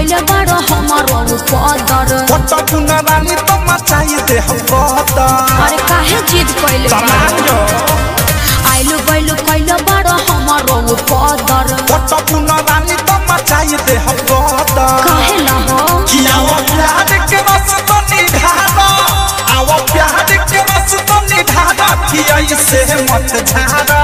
कइले बड़ हमरो पदर पट्टा पुना रानी तो मचाई दे हम पदर अरे काहे जिद कइले आइलु बैलु कइले बड़ हमरो पदर पट्टा पुना रानी तो मचाई दे हम पदर काहे ला हो कि आओ प्यार के रस तो निधारा आओ प्यार के रस तो निधारा कि ऐसे मत झारा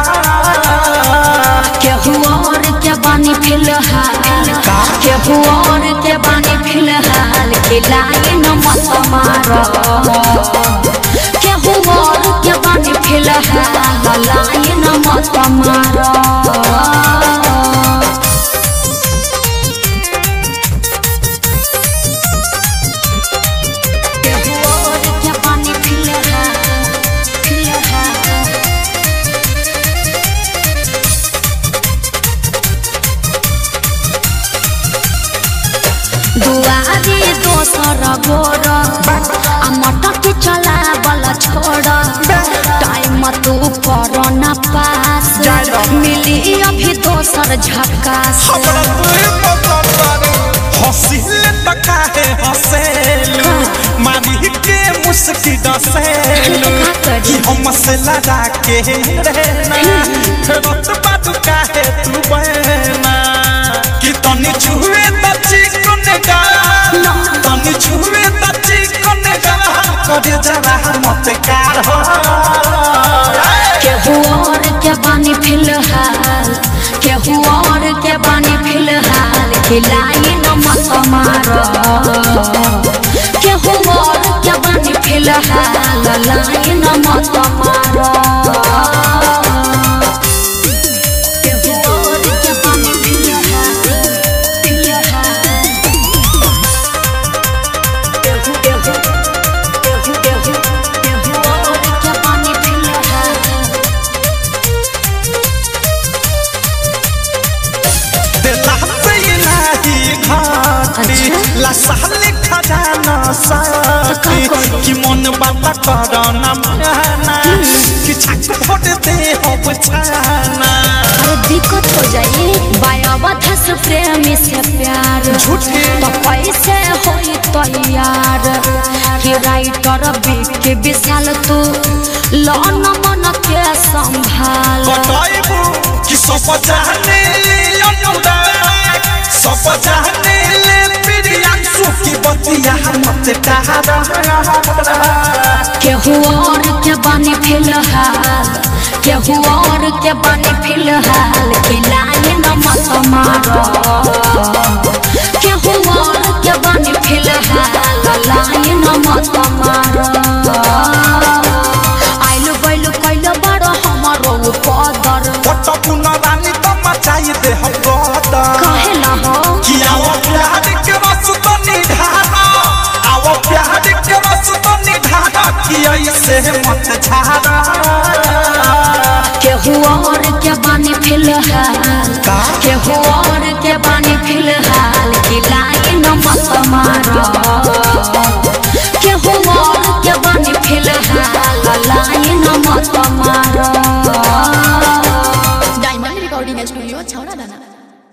केहू और के बानी फिलहाल केहू और के बानी फिलहाल के लाइन मत मारो केहू और के बानी फिलहाल लाइन मत मारो दुआरी दोसर गोर मटक चला वाला छोड़ टाइम तू कर न पास मिली अभी दोसर झकास हंसिल तका है हंसेलू मारी के मुस्की डसेलू कि हम से लड़ा के रहना रत बात का है तू बहना कि तनी छुए त चिकन गा तनी छुए त चिकन गा करे जरा मत कार हो केहू और के बानी फिलहाल केहू और के बानी फिलहाल के लाइन मत मारो केहू और के बानी फिलहाल लाइन मत मारो केहू और के बानी फिलहाल केहू और के बानी फिलहाल लसाले खजाना साथी कि मन बात करना माना कि छक फोड़ दे हो बचाना अरे दिक्कत हो जाए बायावा धस प्रेमी से प्यार झूठे तो कैसे होई तैयार कि राइटर के विशाल तू लौन मन के संभाल बताइबू कि सब जाने अनुराग सब जाने ले प्रियांशु की बतिया मत कहारा केहू और के बानी फिलहाल केहू और के बानी फिलहाल के लाइन मत मारो केहू और के बानी फिलहाल लाइन मत मारो आइलु बैलु कइले बड़ हमरो पदर पट्टा पुना रानी तो मचाई दे हम पदर काहे ला हो कि आओ प्यार के रस तो निधारा आओ प्यार के रस तो निधारा कि ऐसे मत झारा केहू और के बानी फिलहाल केहू और के बानी फिलहाल के लाइन मत मारो केहू और के बानी फिलहाल लाइन मत मारो डायमंड रिकॉर्डिंग स्टूडियो छौरा दाना।